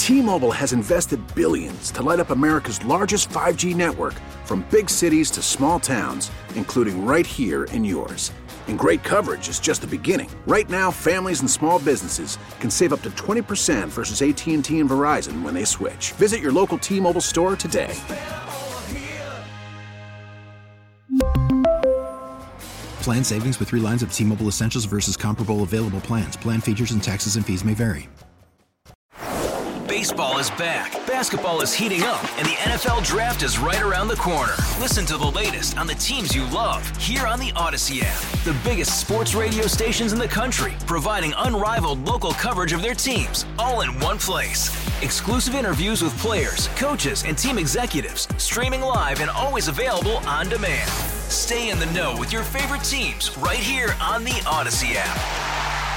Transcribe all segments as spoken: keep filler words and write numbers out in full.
T-Mobile has invested billions to light up America's largest five G network, from big cities to small towns, including right here in yours. And great coverage is just the beginning. Right now, families and small businesses can save up to twenty percent versus A T and T and Verizon when they switch. Visit your local T-Mobile store today. Plan savings with three lines of T-Mobile Essentials versus comparable available plans. Plan features and taxes and fees may vary. Baseball is back, basketball is heating up, and the N F L Draft is right around the corner. Listen to the latest on the teams you love here on the Odyssey app. The biggest sports radio stations in the country, providing unrivaled local coverage of their teams, all in one place. Exclusive interviews with players, coaches, and team executives, streaming live and always available on demand. Stay in the know with your favorite teams right here on the Odyssey app.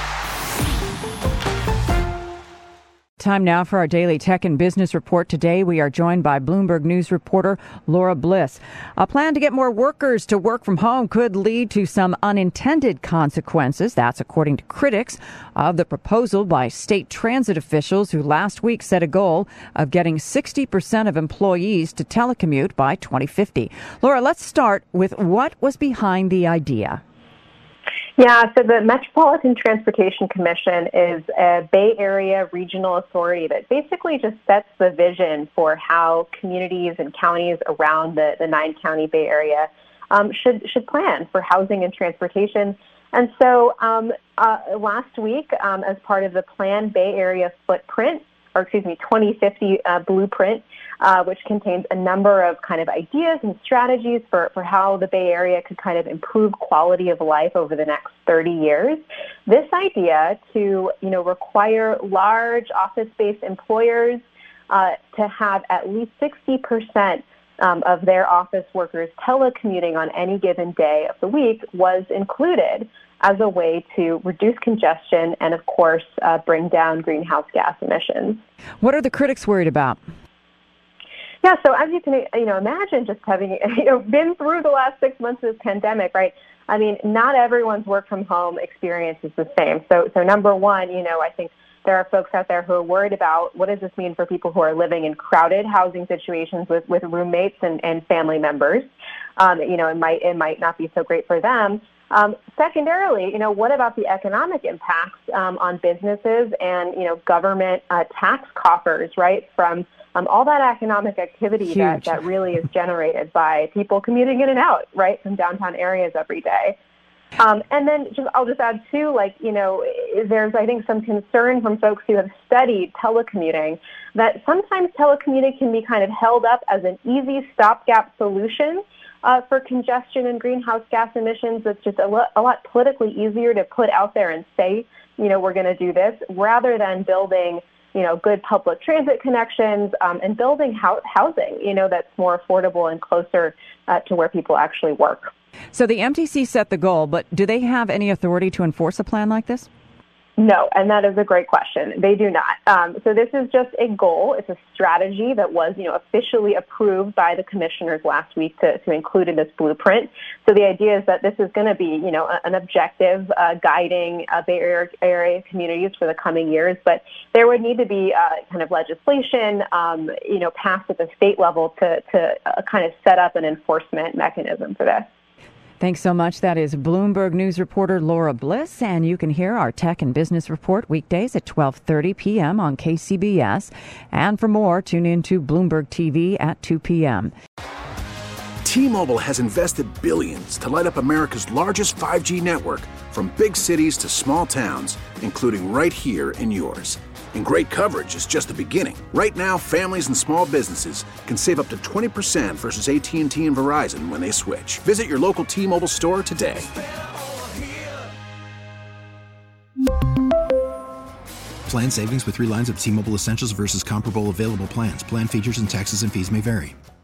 Time now for our daily tech and business report. Today, we are joined by Bloomberg News reporter Laura Bliss. A plan to get more workers to work from home could lead to some unintended consequences. That's according to critics of the proposal by state transit officials who last week set a goal of getting sixty percent of employees to telecommute by twenty fifty. Laura, let's start with what was behind the idea. Yeah, so the Metropolitan Transportation Commission is a Bay Area regional authority that basically just sets the vision for how communities and counties around the, the nine-county Bay Area um, should should plan for housing and transportation. And so um, uh, last week, um, as part of the Plan Bay Area Footprint, or excuse me, twenty fifty uh, Blueprint, uh, which contains a number of kind of ideas and strategies for, for how the Bay Area could kind of improve quality of life over the next thirty years. This idea to, you know, require large office-based employers uh, to have at least sixty percent um, of their office workers telecommuting on any given day of the week was included as a way to reduce congestion and, of course, uh, bring down greenhouse gas emissions. What are the critics worried about? Yeah, so as you can, you know, imagine just having, you know, been through the last six months of this pandemic, right? I mean, not everyone's work from home experience is the same. So, so number one, you know, I think there are folks out there who are worried about what does this mean for people who are living in crowded housing situations with, with roommates and, and family members. Um, you know, it might it might not be so great for them. Um, secondarily, you know, what about the economic impacts um, on businesses and, you know, government uh, tax coffers, right, from um, all that economic activity that, that really is generated by people commuting in and out, right, from downtown areas every day. Um, and then just, I'll just add, too, like, you know, there's, I think, some concern from folks who have studied telecommuting that sometimes telecommuting can be kind of held up as an easy stopgap solution Uh, for congestion and greenhouse gas emissions. It's just a, lo- a lot politically easier to put out there and say, you know, we're going to do this, rather than building, you know, good public transit connections um, and building ho- housing, you know, that's more affordable and closer uh, to where people actually work. So the M T C set the goal, but do they have any authority to enforce a plan like this? No, and that is a great question. They do not. Um, so this is just a goal. It's a strategy that was, you know, officially approved by the commissioners last week to, to include in this blueprint. So the idea is that this is going to be, you know, an objective uh, guiding uh, Bay Area communities for the coming years. But there would need to be uh, kind of legislation, um, you know, passed at the state level to, to uh, kind of set up an enforcement mechanism for this. Thanks so much. That is Bloomberg News reporter Laura Bliss, and you can hear our Tech and Business Report weekdays at twelve thirty p.m. on K C B S. And for more, tune in to Bloomberg T V at two p.m. T-Mobile has invested billions to light up America's largest five G network, from big cities to small towns, including right here in yours. And great coverage is just the beginning. Right now, families and small businesses can save up to twenty percent versus A T and T and Verizon when they switch. Visit your local T-Mobile store today. Plan savings with three lines of T-Mobile Essentials versus comparable available plans. Plan features and taxes and fees may vary.